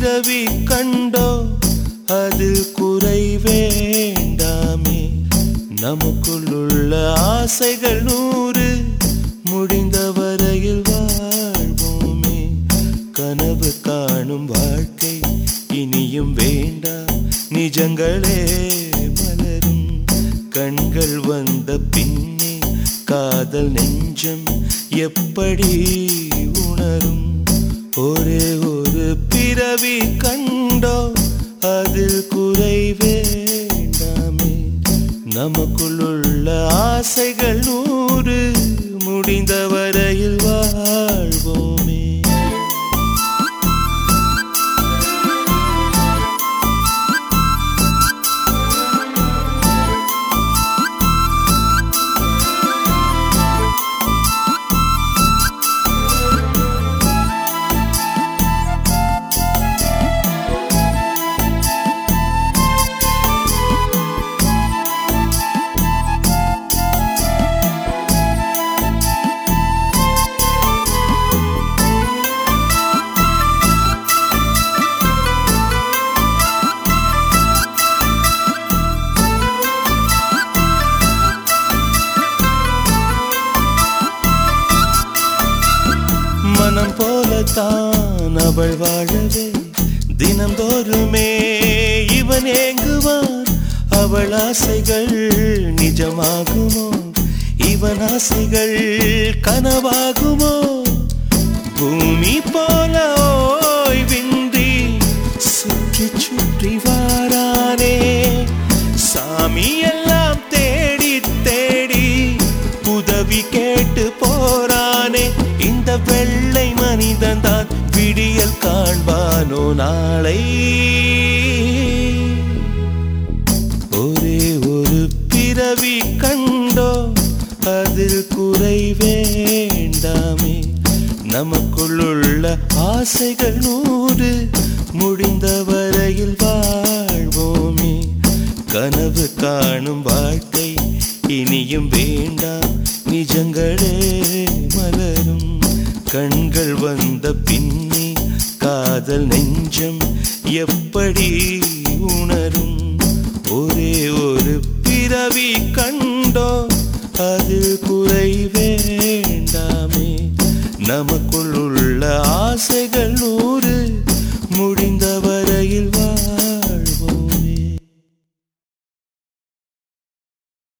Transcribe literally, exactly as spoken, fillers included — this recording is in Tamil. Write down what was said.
பிறவி கண்டோ அதில் குறை வேண்டாமே. நமக்குள்ள ஆசைகள் நூறு முடிந்த வரையில் வாழ்வோமே. கனவு காணும் வாழ்க்கை இனியும் வேண்டாம், நிஜங்களே மலரும். கண்கள் வந்த பின்னே காதல் நெஞ்சம் எப்படி உணரும்? ஒரே ஒரு பிறவி கண்டோ அதில் குறை வேண்டாமே. நமக்குள்ள ஆசைகள் நூறு முடிந்த வரையில் வாழ்வோமே. மனம் போலத்தான் அவள் வாழவே தினந்தோறுமே இவன் ஏங்குவான். அவள் ஆசைகள் நிஜமாகுமோ? இவன் ஆசைகள் கனவாகுமோ? பூமி போல ஓய்வின்றி சுற்றி சுற்றி வாரானே. சாமி எல்லாம் தேடி தேடி உதவி கேட்டு போறானே. இந்த வெள்ளை மனிதன் தான் விடியல் காண்பானோ நாளை? ஒரே ஒரு பிறவி கண்டோ அதில் குறை வேண்டாமே. நமக்குள்ள ஆசைகள் நூறு முடிந்த வரையில் வாழ்வோமே. கனவு காணும் வாழ்க்கை இனியும் வேண்டாம், நிஜங்களே மலரும். கண்கள் வந்த பின்னே காதல் நெஞ்சம் எப்படி உணரும்? ஒரே ஒரு பிறவி கண்